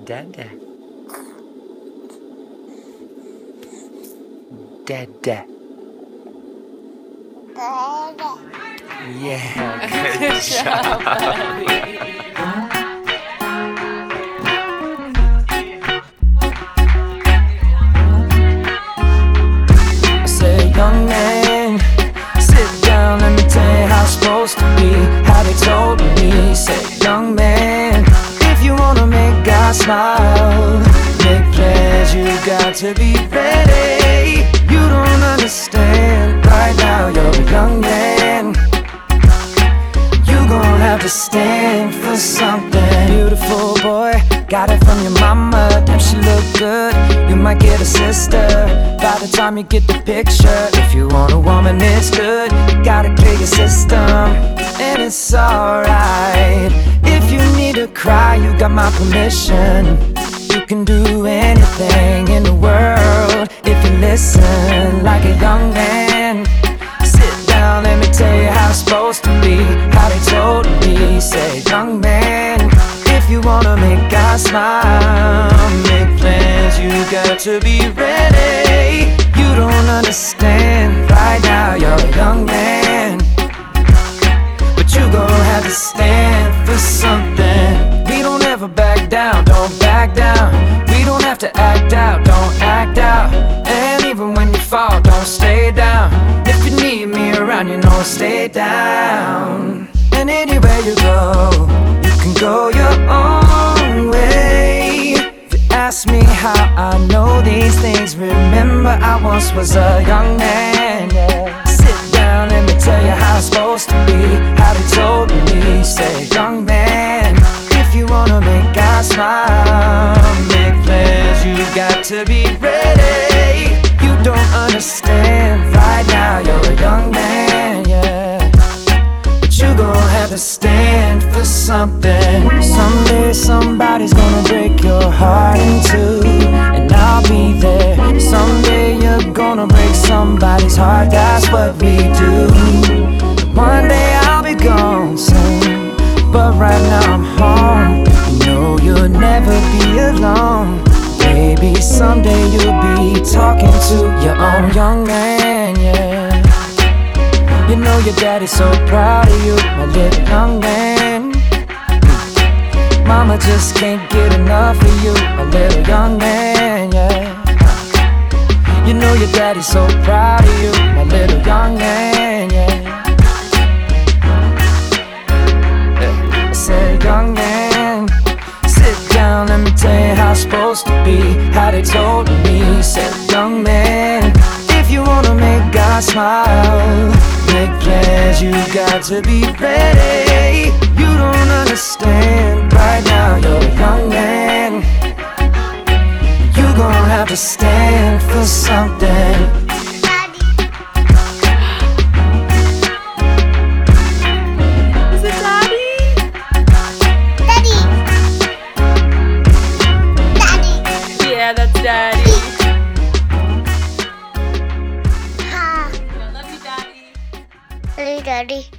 Dada. Dada. Yeah, good job. I say, young man, sit down, let me tell you how it's supposed to be. How they told me, say, young man, if you wanna make God smile, make plans, you got to be ready. You don't understand, right now you're a young man. You gon' have to stand for something. Beautiful boy, got it from your mama, damn she look good. You might get a sister by the time you get the picture. If you want a woman it's good, you gotta clear your system. And it's alright, if you need to cry you got my permission. You can do anything in the world if you listen like a young man. Sit down, let me tell you how it's supposed to be. How they told me, say, young man, if you wanna make God smile, make plans, you got to be ready. You don't understand, right now you're a young man, but you gon' have to stand for something. We don't ever back down, don't back down. We don't have to act out, don't act out. And even when you fall, don't stay down. If you need me around, you know stay down. And anywhere you go, you can go your own way. If you ask me how I know these things, remember I once was a young man, yeah. Sit down, let me tell you how it's supposed to be. How they told me, say, young man, if you wanna make God smile, make plans, you got to be ready. You don't understand, right now you're a young man, yeah, but you gon' have to stand for something. Someday somebody's gonna break your heart in two, and I'll be there. Someday you're gonna break somebody's heart, that's what we do. One day I'll be gone soon, but right now I'm home. You know you'll never be alone. Maybe someday you'll be talking to your own young man, yeah. You know your daddy's so proud of you, my little young man. Mama just can't get enough of you, my little young man, yeah. You know your daddy's so proud of you, my little young man, yeah. I said, young man, sit down, let me tell you how it's supposed to be. How they told me, said, young man, if you wanna make God smile, make plans, you got to be ready. You don't understand, right now you're a young man. You gon' have to stand for something. Yeah, that's Daddy. I love you, Daddy. Daddy.